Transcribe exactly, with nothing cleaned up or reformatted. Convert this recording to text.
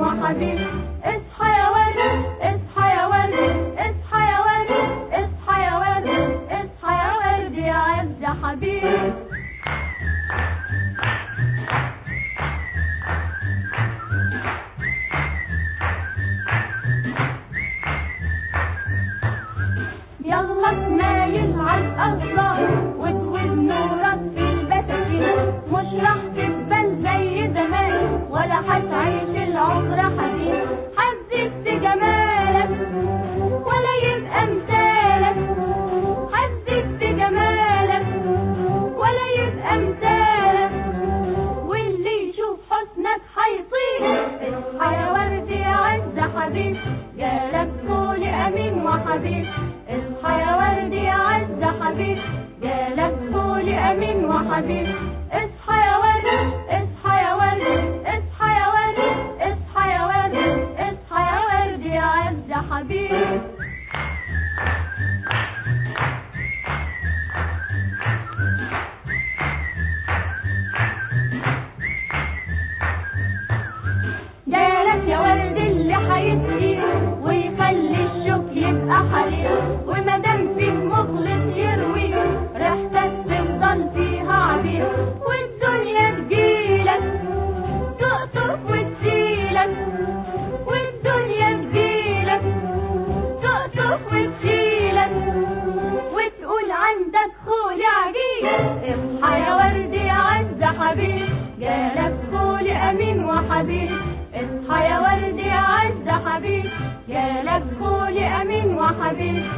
وحبيب. اصحى يا ورد اصحى يا ورد اصحى يا ورد اصحى يا ورد اصحى يا ورد يا عز حبيب. يلا تمايل عالأرض وتوب نورك في البساتين، مش راح تقبل زي زمان ولا هتعيش العمر حزين. حزت جمالك ولا يبقى مثالك، حزت جمالك ولا يبقى مثالك، واللي يشوف حسنك هيطير. اصحى يا ورد يا عز حبيب، جالك فول أمين وحبيب. اصحى يا ورد يا عز حبيب، جالك فول أمين وحبيب. اصحى يا ورد اصحى يا ورد اصحى يا ورد اصحى يا ورد اصحى يا ورد يا عز حبيب. جالك يا ورد اللي هيسقي ويخلي الشوك يبقى حليب، ومادام فيه مخلص يروي ريحتك تفضل فيها عبير. والدنيا تجيلك تقطف وتشيلك، والدنيا تجيلك تقطف وتشيلك، وتقول عندك خول عجيب. اصحى يا ورد يا عز حبيب، جالك خول أمين وحبيب. اصحى يا ورد يا عز حبيب، جالك خول أمين وحبيب.